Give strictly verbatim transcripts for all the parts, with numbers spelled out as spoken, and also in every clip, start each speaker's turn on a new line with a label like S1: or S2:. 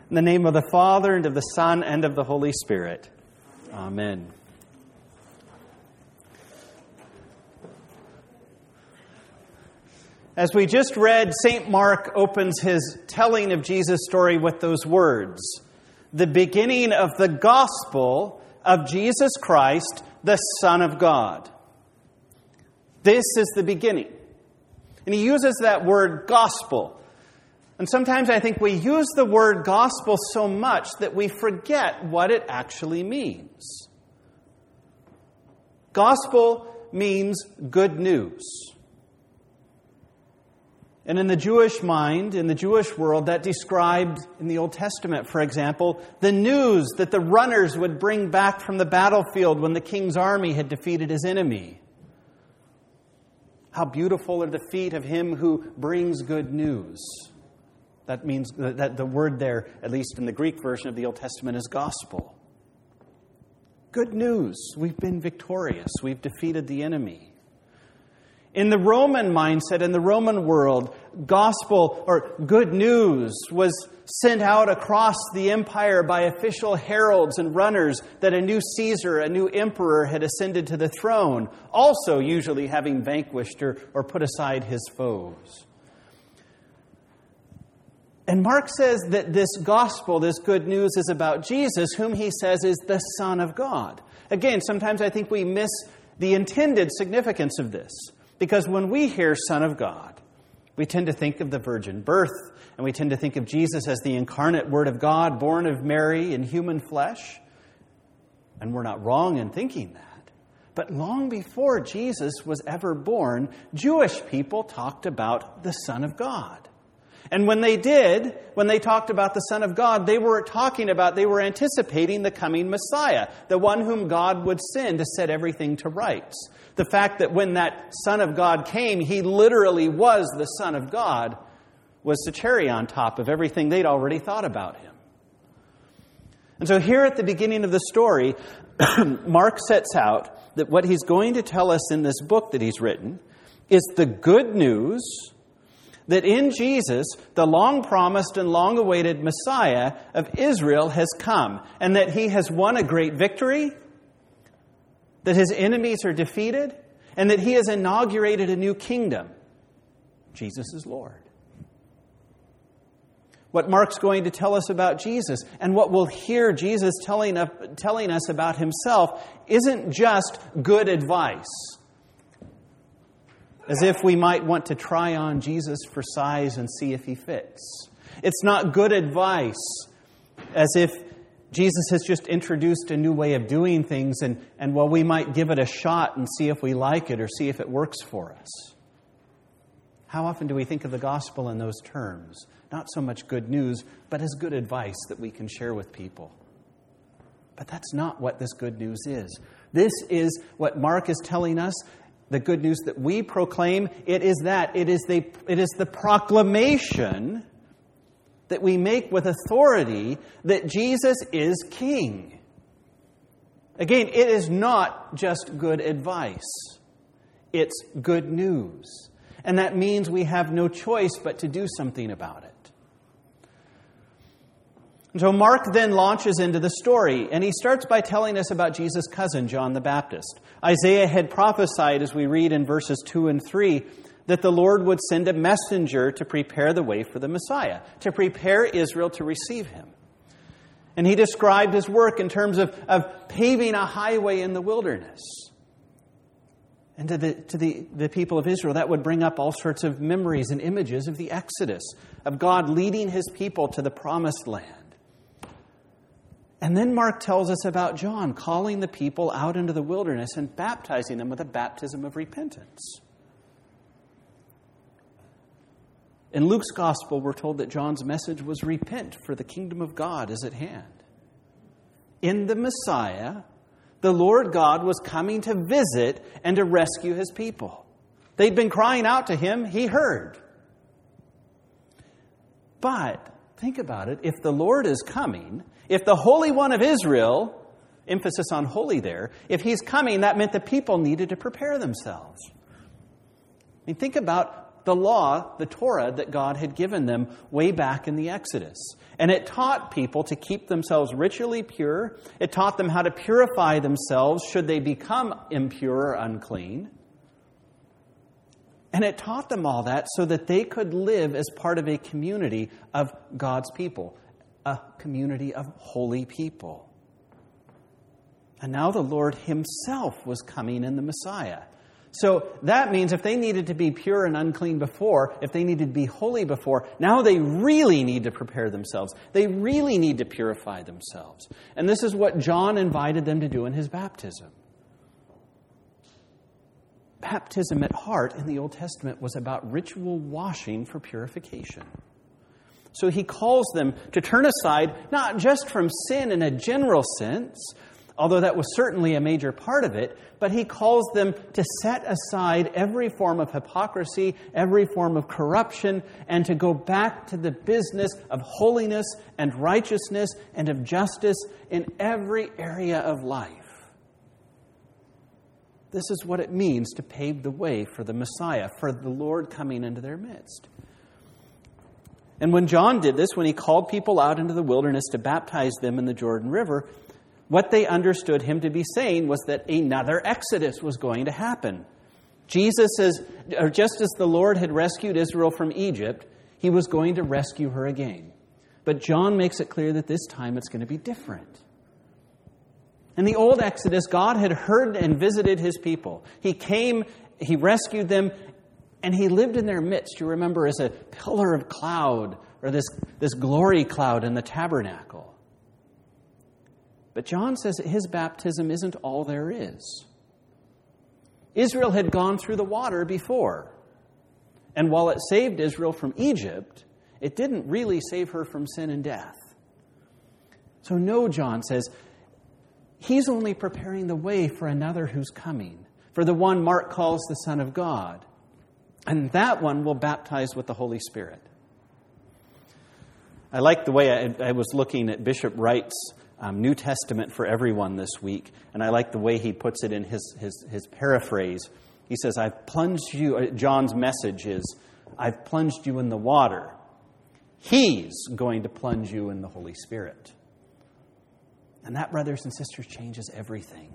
S1: In the name of the Father, and of the Son, and of the Holy Spirit. Amen. As we just read, Saint Mark opens his telling of Jesus' story with those words, the beginning of the gospel of Jesus Christ, the Son of God. This is the beginning. And he uses that word gospel. And sometimes I think we use the word gospel so much that we forget what it actually means. Gospel means good news. And in the Jewish mind, in the Jewish world, that described in the Old Testament, for example, the news that the runners would bring back from the battlefield when the king's army had defeated his enemy. How beautiful are the feet of him who brings good news. That means that the word there, at least in the Greek version of the Old Testament, is gospel. Good news. We've been victorious. We've defeated the enemy. In the Roman mindset, in the Roman world, gospel or good news was sent out across the empire by official heralds and runners that a new Caesar, a new emperor had ascended to the throne, also usually having vanquished or, or put aside his foes. And Mark says that this gospel, this good news, is about Jesus, whom he says is the Son of God. Again, sometimes I think we miss the intended significance of this. Because when we hear Son of God, we tend to think of the virgin birth, and we tend to think of Jesus as the incarnate Word of God, born of Mary in human flesh. And we're not wrong in thinking that. But long before Jesus was ever born, Jewish people talked about the Son of God. And when they did, when they talked about the Son of God, they were talking about, they were anticipating the coming Messiah, the one whom God would send to set everything to rights. The fact that when that Son of God came, he literally was the Son of God, was the cherry on top of everything they'd already thought about him. And so here at the beginning of the story, Mark sets out that what he's going to tell us in this book that he's written is the good news that in Jesus, the long-promised and long-awaited Messiah of Israel has come, and that he has won a great victory, that his enemies are defeated, and that he has inaugurated a new kingdom. Jesus is Lord. What Mark's going to tell us about Jesus, and what we'll hear Jesus telling, telling us about himself, isn't just good advice. As if we might want to try on Jesus for size and see if he fits. It's not good advice, as if Jesus has just introduced a new way of doing things and, and well, we might give it a shot and see if we like it or see if it works for us. How often do we think of the gospel in those terms? Not so much good news, but as good advice that we can share with people. But that's not what this good news is. This is what Mark is telling us. The good news that we proclaim, it is that. It is the, it is the proclamation that we make with authority that Jesus is King. Again, it is not just good advice. It's good news. And that means we have no choice but to do something about it. And so Mark then launches into the story, and he starts by telling us about Jesus' cousin, John the Baptist. Isaiah had prophesied, as we read in verses two and three, that the Lord would send a messenger to prepare the way for the Messiah, to prepare Israel to receive him. And he described his work in terms of, of paving a highway in the wilderness. And to, the, to the, the people of Israel, that would bring up all sorts of memories and images of the Exodus, of God leading his people to the promised land. And then Mark tells us about John calling the people out into the wilderness and baptizing them with a baptism of repentance. In Luke's gospel, we're told that John's message was repent, for the kingdom of God is at hand. In the Messiah, the Lord God was coming to visit and to rescue his people. They'd been crying out to him. He heard. But think about it. If the Lord is coming, if the Holy One of Israel, emphasis on holy there, if he's coming, that meant the people needed to prepare themselves. I mean, think about the law, the Torah that God had given them way back in the Exodus. And it taught people to keep themselves ritually pure. It taught them how to purify themselves should they become impure or unclean. And it taught them all that so that they could live as part of a community of God's people, a community of holy people. And now the Lord himself was coming in the Messiah. So that means if they needed to be pure and unclean before, if they needed to be holy before, now they really need to prepare themselves. They really need to purify themselves. And this is what John invited them to do in his baptism. Baptism at heart in the Old Testament was about ritual washing for purification. So he calls them to turn aside, not just from sin in a general sense, although that was certainly a major part of it, but he calls them to set aside every form of hypocrisy, every form of corruption, and to go back to the business of holiness and righteousness and of justice in every area of life. This is what it means to pave the way for the Messiah, for the Lord coming into their midst. And when John did this, when he called people out into the wilderness to baptize them in the Jordan River, what they understood him to be saying was that another exodus was going to happen. Jesus is, or just as the Lord had rescued Israel from Egypt, he was going to rescue her again. But John makes it clear that this time it's going to be different. In the old Exodus, God had heard and visited his people. He came, he rescued them, and he lived in their midst, you remember, as a pillar of cloud, or this, this glory cloud in the tabernacle. But John says that his baptism isn't all there is. Israel had gone through the water before. And while it saved Israel from Egypt, it didn't really save her from sin and death. So no, John says, he's only preparing the way for another who's coming, for the one Mark calls the Son of God. And that one will baptize with the Holy Spirit. I like the way I, I was looking at Bishop Wright's Um, New Testament for Everyone this week, and I like the way he puts it in his, his, his paraphrase. He says, I've plunged you, John's message is, I've plunged you in the water. He's going to plunge you in the Holy Spirit. And that, brothers and sisters, changes everything.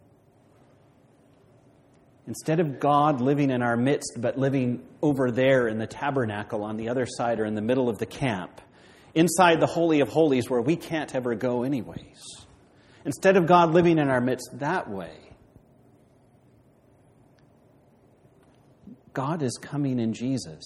S1: Instead of God living in our midst, but living over there in the tabernacle on the other side or in the middle of the camp, inside the Holy of Holies where we can't ever go anyways. Instead of God living in our midst that way, God is coming in Jesus.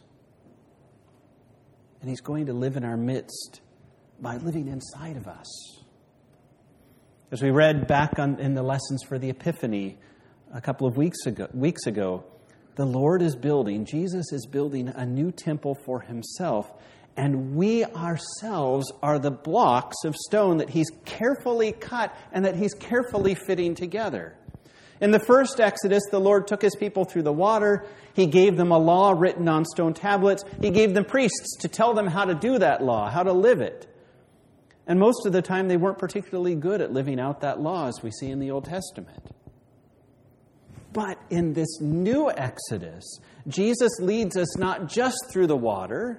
S1: And he's going to live in our midst by living inside of us. As we read back on, in the lessons for the Epiphany a couple of weeks ago, weeks ago, the Lord is building, Jesus is building a new temple for himself. And we ourselves are the blocks of stone that he's carefully cut and that he's carefully fitting together. In the first Exodus, the Lord took his people through the water. He gave them a law written on stone tablets. He gave them priests to tell them how to do that law, how to live it. And most of the time, they weren't particularly good at living out that law, as we see in the Old Testament. But in this new Exodus, Jesus leads us not just through the water,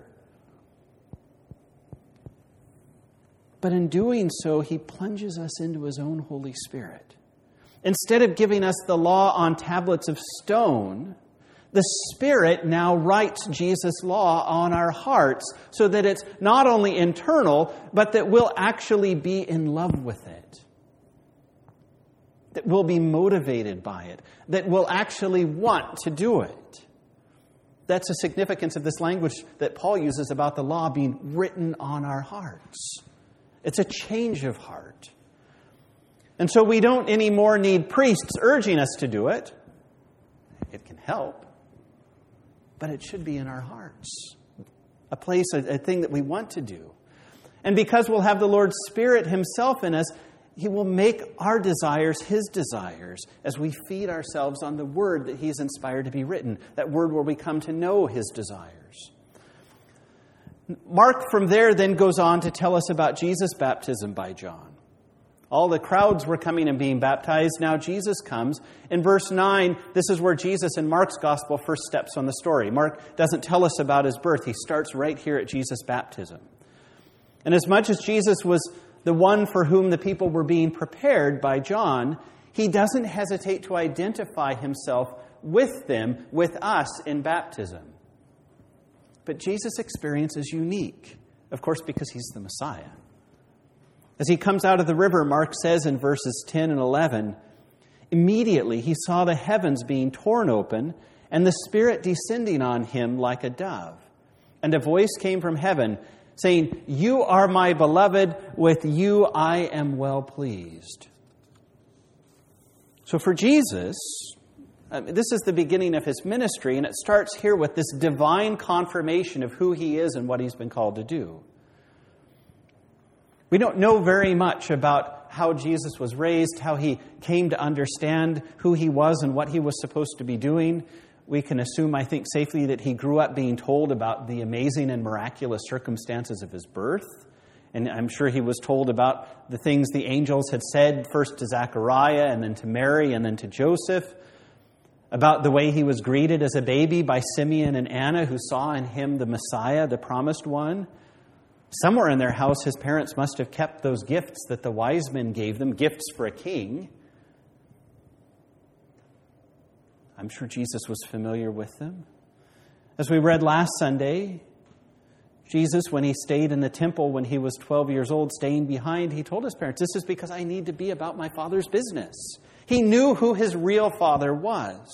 S1: but in doing so, he plunges us into his own Holy Spirit. Instead of giving us the law on tablets of stone, the Spirit now writes Jesus' law on our hearts so that it's not only internal, but that we'll actually be in love with it. That we'll be motivated by it. That we'll actually want to do it. That's the significance of this language that Paul uses about the law being written on our hearts. It's a change of heart. And so we don't anymore need priests urging us to do it. It can help. But it should be in our hearts. A place, a, a thing that we want to do. And because we'll have the Lord's Spirit himself in us, he will make our desires his desires as we feed ourselves on the word that he's inspired to be written. That word where we come to know his desires. Mark from there then goes on to tell us about Jesus' baptism by John. All the crowds were coming and being baptized. Now Jesus comes. In verse nine, this is where Jesus in Mark's gospel first steps on the story. Mark doesn't tell us about his birth. He starts right here at Jesus' baptism. And as much as Jesus was the one for whom the people were being prepared by John, he doesn't hesitate to identify himself with them, with us in baptism. But Jesus' experience is unique, of course, because he's the Messiah. As he comes out of the river, Mark says in verses ten and eleven, immediately he saw the heavens being torn open and the Spirit descending on him like a dove. And a voice came from heaven saying, "You are my beloved, with you I am well pleased." So for Jesus, uh, this is the beginning of his ministry, and it starts here with this divine confirmation of who he is and what he's been called to do. We don't know very much about how Jesus was raised, how he came to understand who he was and what he was supposed to be doing. We can assume, I think, safely that he grew up being told about the amazing and miraculous circumstances of his birth. And I'm sure he was told about the things the angels had said, first to Zechariah and then to Mary and then to Joseph, about the way he was greeted as a baby by Simeon and Anna, who saw in him the Messiah, the promised one. Somewhere in their house, his parents must have kept those gifts that the wise men gave them, gifts for a king. I'm sure Jesus was familiar with them. As we read last Sunday, Jesus, when he stayed in the temple when he was twelve years old, staying behind, he told his parents, "This is because I need to be about my Father's business." He knew who his real Father was.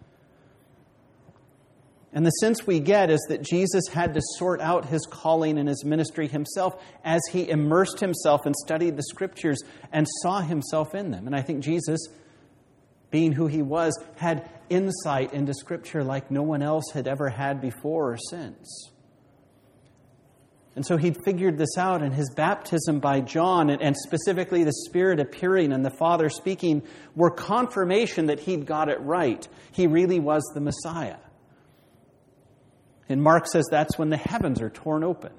S1: And the sense we get is that Jesus had to sort out his calling and his ministry himself as he immersed himself and studied the Scriptures and saw himself in them. And I think Jesus, being who he was, had insight into Scripture like no one else had ever had before or since. And so he'd figured this out, and his baptism by John, and, and specifically the Spirit appearing and the Father speaking, were confirmation that he'd got it right. He really was the Messiah. And Mark says that's when the heavens are torn open.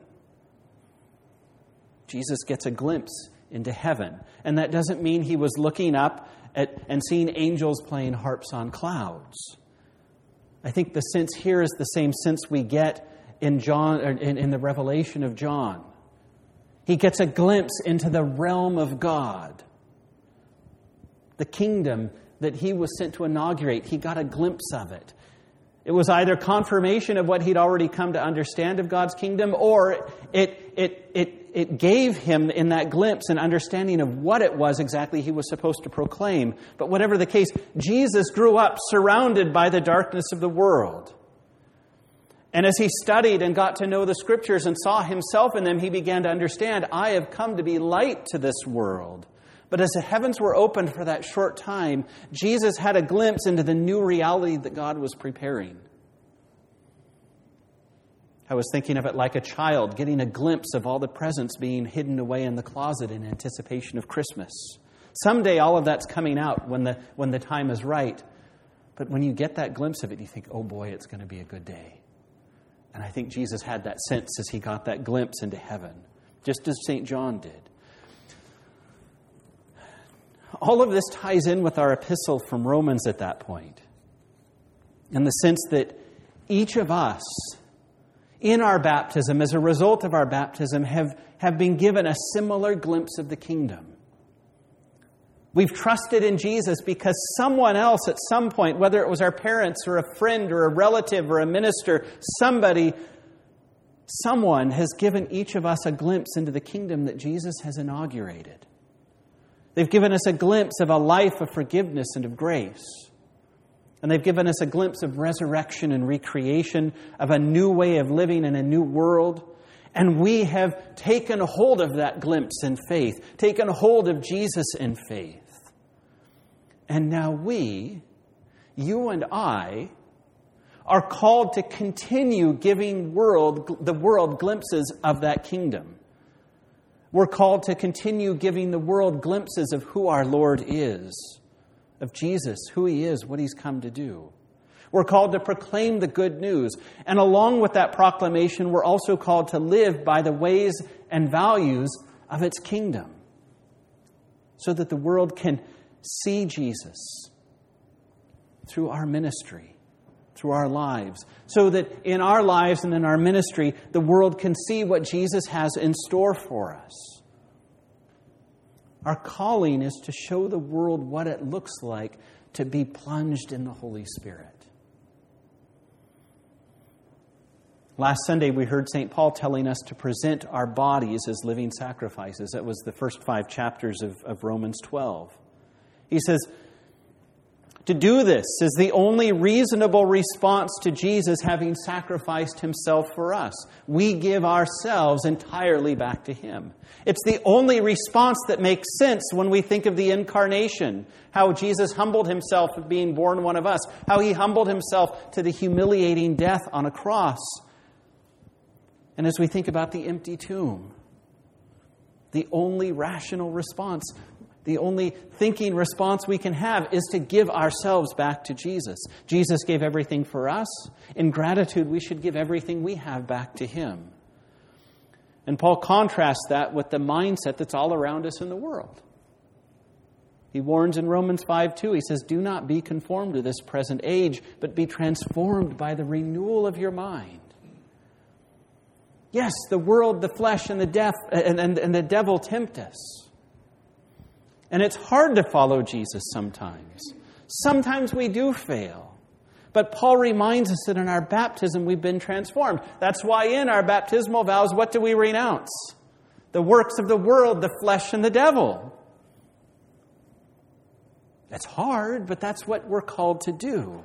S1: Jesus gets a glimpse into heaven. And that doesn't mean he was looking up at, and seeing angels playing harps on clouds. I think the sense here is the same sense we get in John, or in, in the Revelation of John. He gets a glimpse into the realm of God. The kingdom that he was sent to inaugurate, he got a glimpse of it. It was either confirmation of what he'd already come to understand of God's kingdom, or it, it, it, it gave him in that glimpse an understanding of what it was exactly he was supposed to proclaim. But whatever the case, Jesus grew up surrounded by the darkness of the world. And as he studied and got to know the Scriptures and saw himself in them, he began to understand, I have come to be light to this world. But as the heavens were opened for that short time, Jesus had a glimpse into the new reality that God was preparing. I was thinking of it like a child getting a glimpse of all the presents being hidden away in the closet in anticipation of Christmas. Someday all of that's coming out when the, when the time is right. But when you get that glimpse of it, you think, oh boy, it's going to be a good day. And I think Jesus had that sense as he got that glimpse into heaven, just as Saint John did. All of this ties in with our epistle from Romans at that point, in the sense that each of us, in our baptism, as a result of our baptism, have, have been given a similar glimpse of the kingdom. We've trusted in Jesus because someone else at some point, whether it was our parents or a friend or a relative or a minister, somebody, someone has given each of us a glimpse into the kingdom that Jesus has inaugurated. They've given us a glimpse of a life of forgiveness and of grace. And they've given us a glimpse of resurrection and recreation, of a new way of living in a new world. And we have taken hold of that glimpse in faith, taken hold of Jesus in faith. And now we, you and I, are called to continue giving world, the world glimpses of that kingdom. We're called to continue giving the world glimpses of who our Lord is, of Jesus, who He is, what He's come to do. We're called to proclaim the good news. And along with that proclamation, we're also called to live by the ways and values of its kingdom. so that the world can see Jesus through our ministry, through our lives, so that in our lives and in our ministry, the world can see what Jesus has in store for us. Our calling is to show the world what it looks like to be plunged in the Holy Spirit. Last Sunday, we heard Saint Paul telling us to present our bodies as living sacrifices. That was the first five chapters of, of Romans twelve. He says, to do this is the only reasonable response to Jesus having sacrificed himself for us. We give ourselves entirely back to him. It's the only response that makes sense when we think of the incarnation, how Jesus humbled himself of being born one of us, how he humbled himself to the humiliating death on a cross. And as we think about the empty tomb, the only rational response, the only thinking response we can have is to give ourselves back to Jesus. Jesus gave everything for us. In gratitude, we should give everything we have back to him. And Paul contrasts that with the mindset that's all around us in the world. He warns in Romans five two, he says, do not be conformed to this present age, but be transformed by the renewal of your mind. Yes, the world, the flesh, and the death, and, and, and the devil tempt us. And it's hard to follow Jesus sometimes. Sometimes we do fail. But Paul reminds us that in our baptism we've been transformed. That's why in our baptismal vows, what do we renounce? The works of the world, the flesh, and the devil. That's hard, but that's what we're called to do.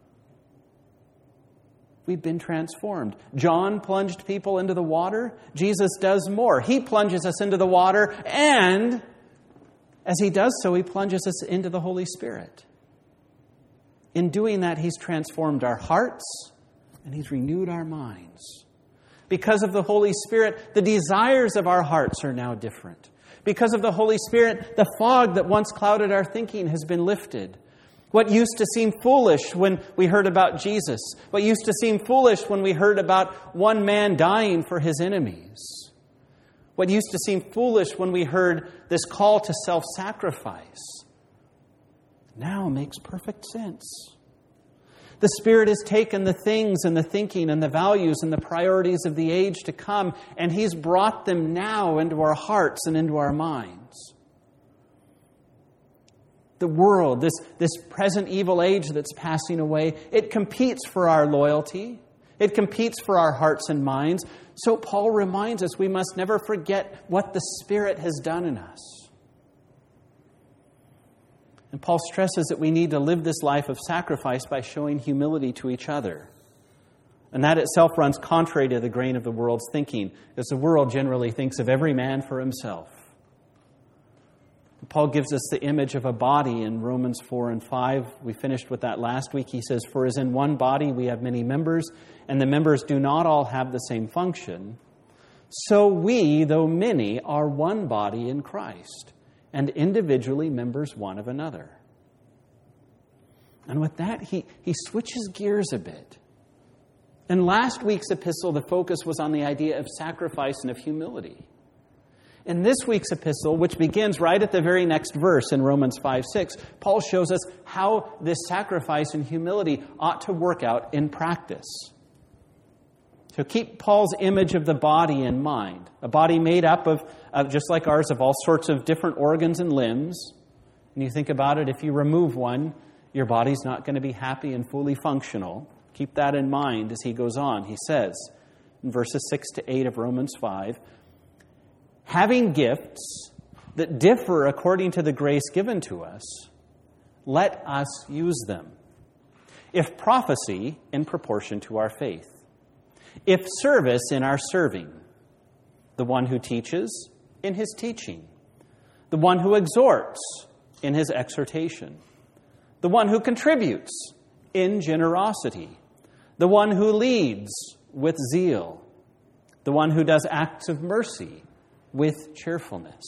S1: We've been transformed. John plunged people into the water. Jesus does more. He plunges us into the water, and as he does so, he plunges us into the Holy Spirit. In doing that, he's transformed our hearts, and he's renewed our minds. Because of the Holy Spirit, the desires of our hearts are now different. Because of the Holy Spirit, the fog that once clouded our thinking has been lifted. What used to seem foolish when we heard about Jesus, what used to seem foolish when we heard about one man dying for his enemies, what used to seem foolish when we heard this call to self-sacrifice, now makes perfect sense. The Spirit has taken the things and the thinking and the values and the priorities of the age to come, and he's brought them now into our hearts and into our minds. The world, this, this present evil age that's passing away, it competes for our loyalty. It competes for our hearts and minds. So Paul reminds us we must never forget what the Spirit has done in us. And Paul stresses that we need to live this life of sacrifice by showing humility to each other. And that itself runs contrary to the grain of the world's thinking, because the world generally thinks of every man for himself. Paul gives us the image of a body in Romans four and five. We finished with that last week. He says, for as in one body we have many members, and the members do not all have the same function, so we, though many, are one body in Christ, and individually members one of another. And with that, he, he switches gears a bit. In last week's epistle, the focus was on the idea of sacrifice and of humility. In this week's epistle, which begins right at the very next verse in Romans five six, Paul shows us how this sacrifice and humility ought to work out in practice. So keep Paul's image of the body in mind. A body made up of, of, just like ours, of all sorts of different organs and limbs. And you think about it, if you remove one, your body's not going to be happy and fully functional. Keep that in mind as he goes on. He says in verses six to eight of Romans five, having gifts that differ according to the grace given to us, let us use them. If prophecy, in proportion to our faith. If service, in our serving. The one who teaches, in his teaching. The one who exhorts, in his exhortation. The one who contributes, in generosity. The one who leads, with zeal. The one who does acts of mercy, with cheerfulness.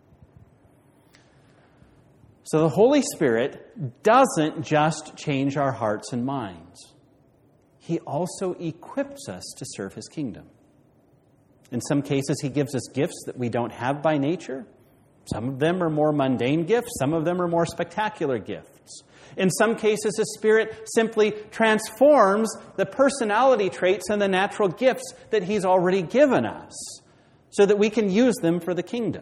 S1: So the Holy Spirit doesn't just change our hearts and minds. He also equips us to serve his kingdom. In some cases, he gives us gifts that we don't have by nature. Some of them are more mundane gifts. Some of them are more spectacular gifts. In some cases, the Spirit simply transforms the personality traits and the natural gifts that He's already given us so that we can use them for the kingdom.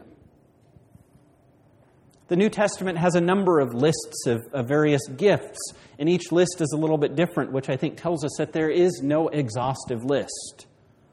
S1: The New Testament has a number of lists of, of various gifts, and each list is a little bit different, which I think tells us that there is no exhaustive list.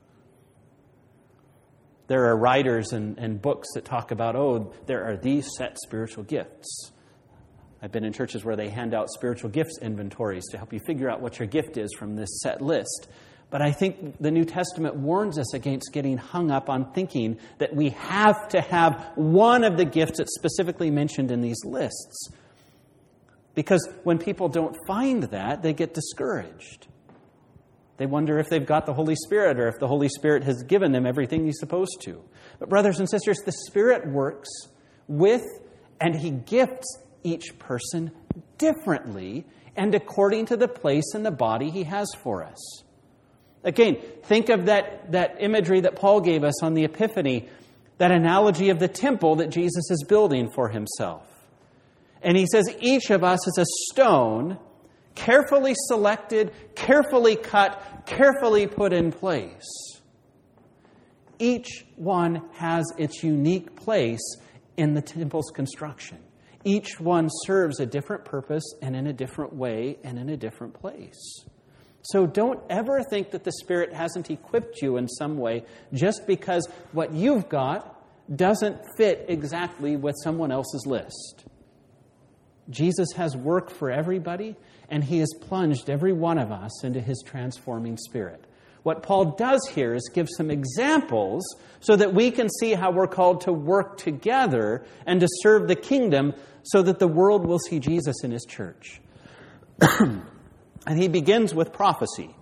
S1: There are writers and, and books that talk about, oh, there are these set spiritual gifts. I've been in churches where they hand out spiritual gifts inventories to help you figure out what your gift is from this set list. But I think the New Testament warns us against getting hung up on thinking that we have to have one of the gifts that's specifically mentioned in these lists. Because when people don't find that, they get discouraged. They wonder if they've got the Holy Spirit or if the Holy Spirit has given them everything He's supposed to. But brothers and sisters, the Spirit works with and He gifts each person differently and according to the place in the body He has for us. Again, think of that, that imagery that Paul gave us on the Epiphany, that analogy of the temple that Jesus is building for Himself. And he says each of us is a stone carefully selected, carefully cut, carefully put in place. Each one has its unique place in the temple's construction. Each one serves a different purpose and in a different way and in a different place. So don't ever think that the Spirit hasn't equipped you in some way just because what you've got doesn't fit exactly with someone else's list. Jesus has work for everybody, and He has plunged every one of us into His transforming Spirit. What Paul does here is give some examples so that we can see how we're called to work together and to serve the kingdom so that the world will see Jesus in His church. And he begins with prophecy.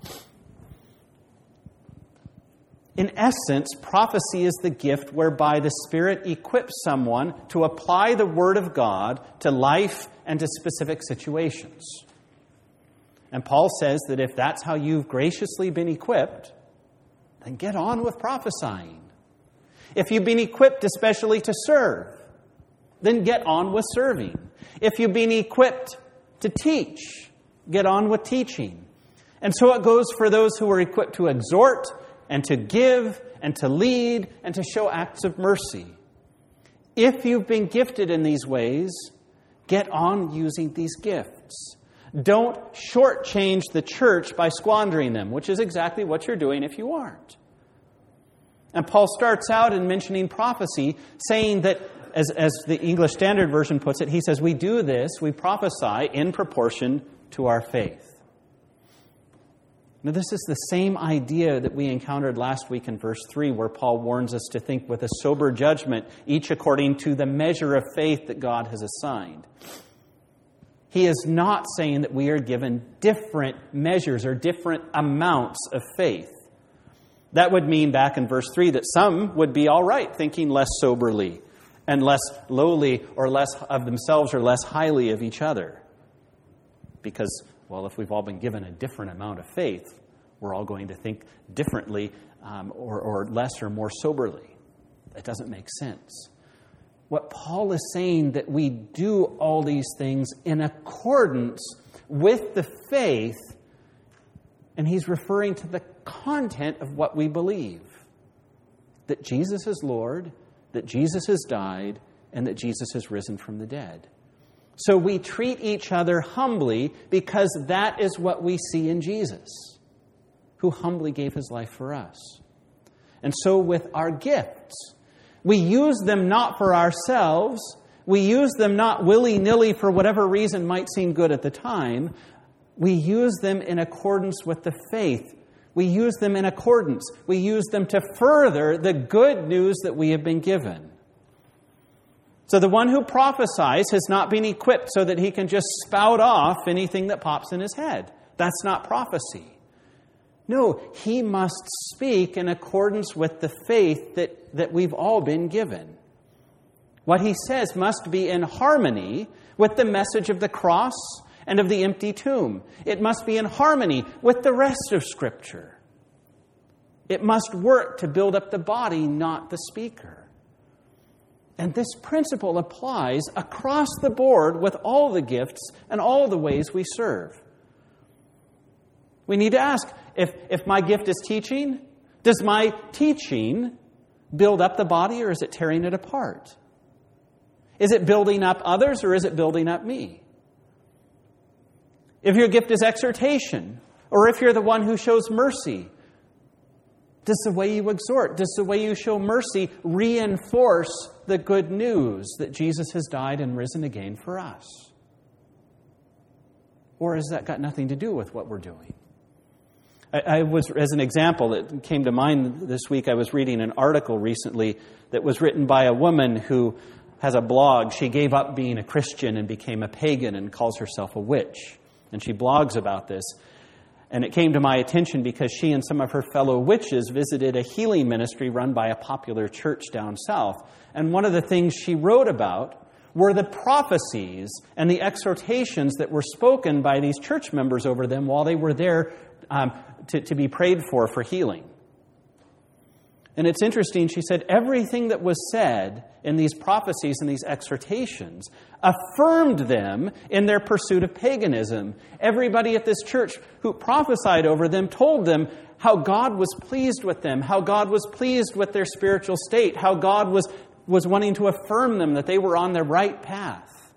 S1: In essence, prophecy is the gift whereby the Spirit equips someone to apply the Word of God to life and to specific situations. And Paul says that if that's how you've graciously been equipped, then get on with prophesying. If you've been equipped especially to serve, then get on with serving. If you've been equipped to teach, get on with teaching. And so it goes for those who are equipped to exhort and to give and to lead and to show acts of mercy. If you've been gifted in these ways, get on using these gifts. Don't shortchange the church by squandering them, which is exactly what you're doing if you aren't. And Paul starts out in mentioning prophecy, saying that, as, as the English Standard Version puts it, he says, we do this, we prophesy in proportion to our faith. Now, this is the same idea that we encountered last week in verse three, where Paul warns us to think with a sober judgment, each according to the measure of faith that God has assigned. He is not saying that we are given different measures or different amounts of faith. That would mean, back in verse three, that some would be all right thinking less soberly and less lowly or less of themselves or less highly of each other. Because, well, if we've all been given a different amount of faith, we're all going to think differently um, or, or less or more soberly. That doesn't make sense. What Paul is saying that we do all these things in accordance with the faith, and he's referring to the content of what we believe. That Jesus is Lord, that Jesus has died, and that Jesus has risen from the dead. So we treat each other humbly because that is what we see in Jesus, who humbly gave His life for us. And so with our gifts, we use them not for ourselves. We use them not willy-nilly for whatever reason might seem good at the time. We use them in accordance with the faith. We use them in accordance. We use them to further the good news that we have been given. So the one who prophesies has not been equipped so that he can just spout off anything that pops in his head. That's not prophecy. No, he must speak in accordance with the faith that, that we've all been given. What he says must be in harmony with the message of the cross and of the empty tomb. It must be in harmony with the rest of Scripture. It must work to build up the body, not the speaker. And this principle applies across the board with all the gifts and all the ways we serve. We need to ask, if, if my gift is teaching, does my teaching build up the body or is it tearing it apart? Is it building up others or is it building up me? If your gift is exhortation, or if you're the one who shows mercy, does the way you exhort, does the way you show mercy reinforce the good news that Jesus has died and risen again for us? Or has that got nothing to do with what we're doing? I, I was, as an example that came to mind this week, I was reading an article recently that was written by a woman who has a blog. She gave up being a Christian and became a pagan and calls herself a witch. And she blogs about this. And it came to my attention because she and some of her fellow witches visited a healing ministry run by a popular church down south. And one of the things she wrote about were the prophecies and the exhortations that were spoken by these church members over them while they were there um, to, to be prayed for for healing. And it's interesting, she said, everything that was said in these prophecies and these exhortations affirmed them in their pursuit of paganism. Everybody at this church who prophesied over them told them how God was pleased with them, how God was pleased with their spiritual state, how God was, was wanting to affirm them that they were on the right path.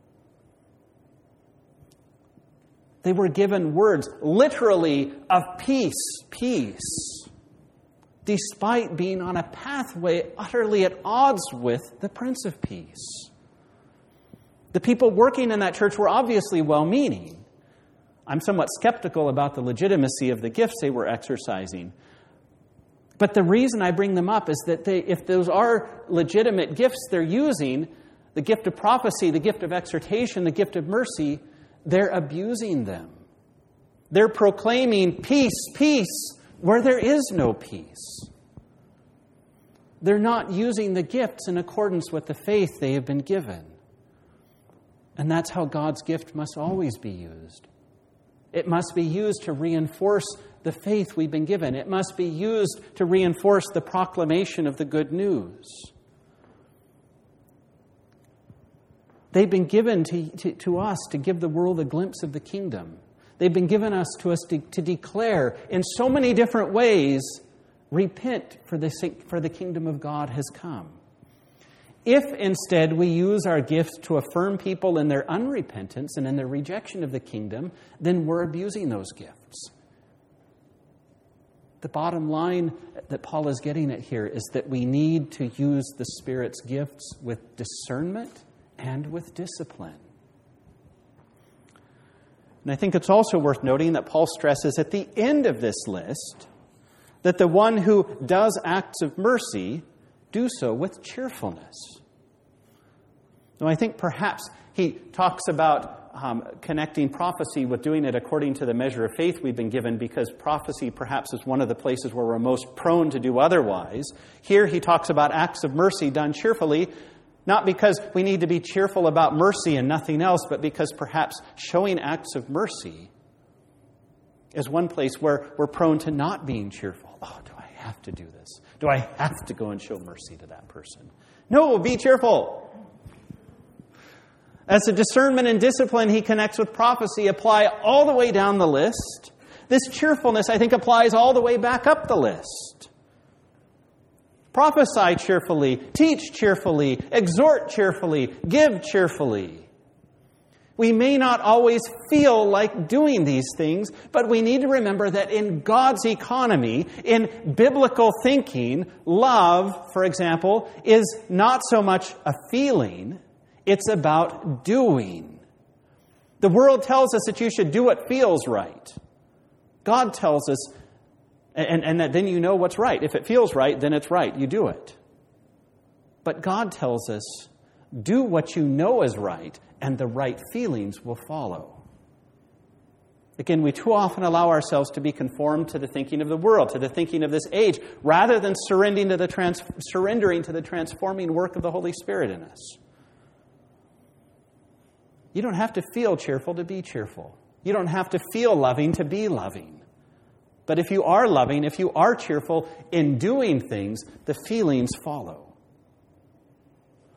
S1: They were given words, literally, of peace, peace, despite being on a pathway utterly at odds with the Prince of Peace. The people working in that church were obviously well-meaning. I'm somewhat skeptical about the legitimacy of the gifts they were exercising. But the reason I bring them up is that they, if those are legitimate gifts they're using, the gift of prophecy, the gift of exhortation, the gift of mercy, they're abusing them. They're proclaiming peace, peace, where there is no peace. They're not using the gifts in accordance with the faith they have been given. And that's how God's gift must always be used. It must be used to reinforce the faith we've been given. It must be used to reinforce the proclamation of the good news. They've been given to, to, to us to give the world a glimpse of the kingdom. They've been given us to us to, to declare in so many different ways, repent, for the, for the kingdom of God has come. If instead we use our gifts to affirm people in their unrepentance and in their rejection of the kingdom, then we're abusing those gifts. The bottom line that Paul is getting at here is that we need to use the Spirit's gifts with discernment and with discipline. And I think it's also worth noting that Paul stresses at the end of this list that the one who does acts of mercy do so with cheerfulness. Now, I think perhaps he talks about um, connecting prophecy with doing it according to the measure of faith we've been given, because prophecy perhaps is one of the places where we're most prone to do otherwise. Here he talks about acts of mercy done cheerfully, not because we need to be cheerful about mercy and nothing else, but because perhaps showing acts of mercy is one place where we're prone to not being cheerful. Oh, do I have to do this? Do I have to go and show mercy to that person? No, be cheerful. As the discernment and discipline he connects with prophecy apply all the way down the list, this cheerfulness, I think, applies all the way back up the list. Prophesy cheerfully, teach cheerfully, exhort cheerfully, give cheerfully. We may not always feel like doing these things, but we need to remember that in God's economy, in biblical thinking, love, for example, is not so much a feeling, it's about doing. The world tells us that you should do what feels right. God tells us, and, and that then you know what's right. If it feels right, then it's right. You do it. But God tells us, do what you know is right, and the right feelings will follow. Again, we too often allow ourselves to be conformed to the thinking of the world, to the thinking of this age, rather than surrendering to the, trans- surrendering to the transforming work of the Holy Spirit in us. You don't have to feel cheerful to be cheerful. You don't have to feel loving to be loving. But if you are loving, if you are cheerful in doing things, the feelings follow.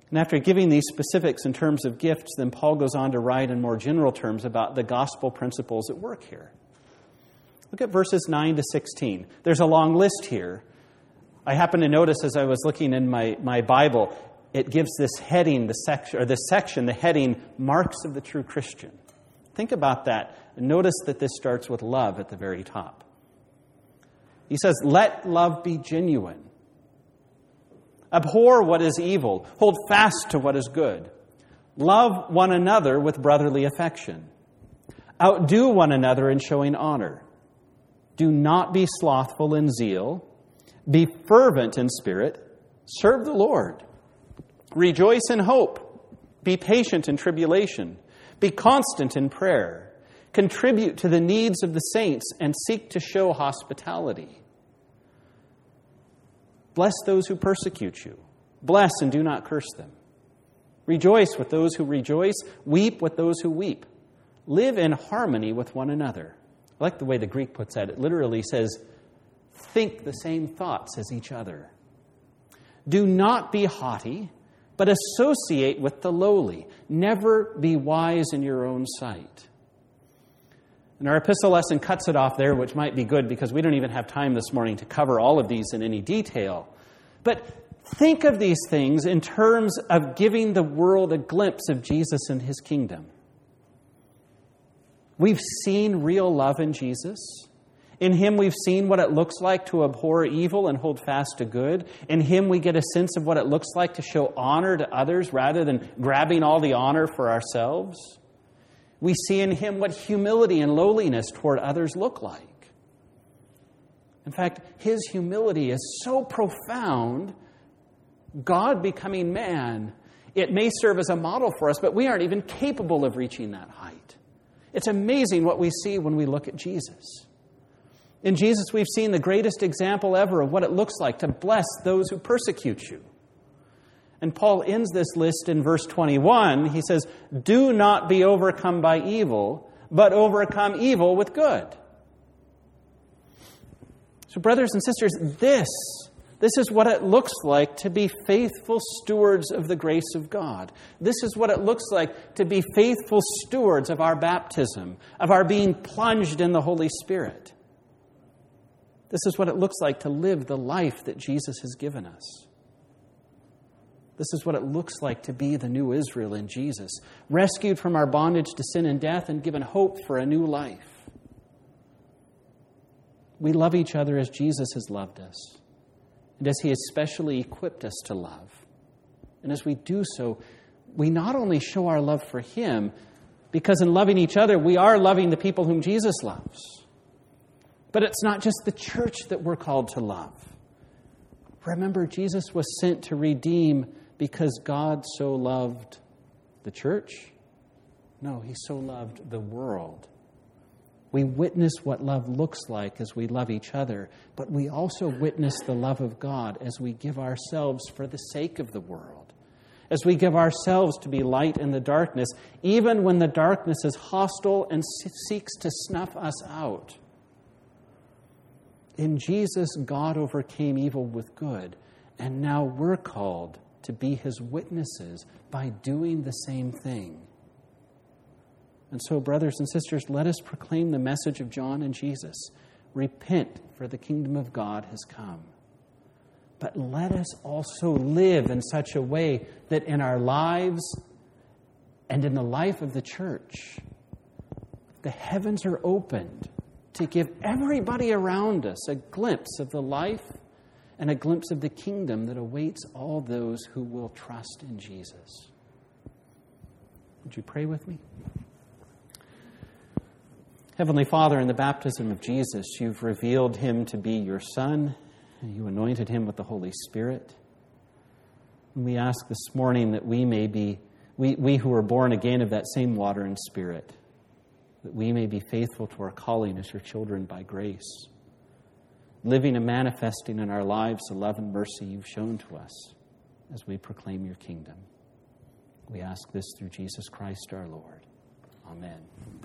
S1: And after giving these specifics in terms of gifts, then Paul goes on to write in more general terms about the gospel principles at work here. Look at verses nine to sixteen. There's a long list here. I happened to notice as I was looking in my, my Bible, it gives this heading, the section, or this section, the heading, Marks of the True Christian. Think about that. And notice that this starts with love at the very top. He says, let love be genuine. Abhor what is evil. Hold fast to what is good. Love one another with brotherly affection. Outdo one another in showing honor. Do not be slothful in zeal. Be fervent in spirit. Serve the Lord. Rejoice in hope. Be patient in tribulation. Be constant in prayer. Contribute to the needs of the saints and seek to show hospitality. Bless those who persecute you. Bless and do not curse them. Rejoice with those who rejoice. Weep with those who weep. Live in harmony with one another. I like the way the Greek puts that. It literally says, think the same thoughts as each other. Do not be haughty, but associate with the lowly. Never be wise in your own sight. And our epistle lesson cuts it off there, which might be good because we don't even have time this morning to cover all of these in any detail. But think of these things in terms of giving the world a glimpse of Jesus and his kingdom. We've seen real love in Jesus. In him we've seen what it looks like to abhor evil and hold fast to good. In him we get a sense of what it looks like to show honor to others rather than grabbing all the honor for ourselves. We see in him what humility and lowliness toward others look like. In fact, his humility is so profound, God becoming man, it may serve as a model for us, but we aren't even capable of reaching that height. It's amazing what we see when we look at Jesus. In Jesus, we've seen the greatest example ever of what it looks like to bless those who persecute you. And Paul ends this list in verse twenty-one. He says, do not be overcome by evil, but overcome evil with good. So brothers and sisters, this, this is what it looks like to be faithful stewards of the grace of God. This is what it looks like to be faithful stewards of our baptism, of our being plunged in the Holy Spirit. This is what it looks like to live the life that Jesus has given us. This is what it looks like to be the new Israel in Jesus, rescued from our bondage to sin and death and given hope for a new life. We love each other as Jesus has loved us, and as he has specially equipped us to love. And as we do so, we not only show our love for him, because in loving each other, we are loving the people whom Jesus loves. But it's not just the church that we're called to love. Remember, Jesus was sent to redeem because God so loved the church? No, he so loved the world. We witness what love looks like as we love each other, but we also witness the love of God as we give ourselves for the sake of the world, as we give ourselves to be light in the darkness, even when the darkness is hostile and seeks to snuff us out. In Jesus, God overcame evil with good, and now we're called to be his witnesses by doing the same thing. And so, brothers and sisters, let us proclaim the message of John and Jesus. Repent, for the kingdom of God has come. But let us also live in such a way that in our lives and in the life of the church, the heavens are opened to give everybody around us a glimpse of the life and a glimpse of the kingdom that awaits all those who will trust in Jesus. Would you pray with me? Heavenly Father, in the baptism of Jesus, you've revealed him to be your Son, and you anointed him with the Holy Spirit. And we ask this morning that we may be, we, we who are born again of that same water and Spirit, that we may be faithful to our calling as your children by grace, living and manifesting in our lives the love and mercy you've shown to us as we proclaim your kingdom. We ask this through Jesus Christ our Lord. Amen.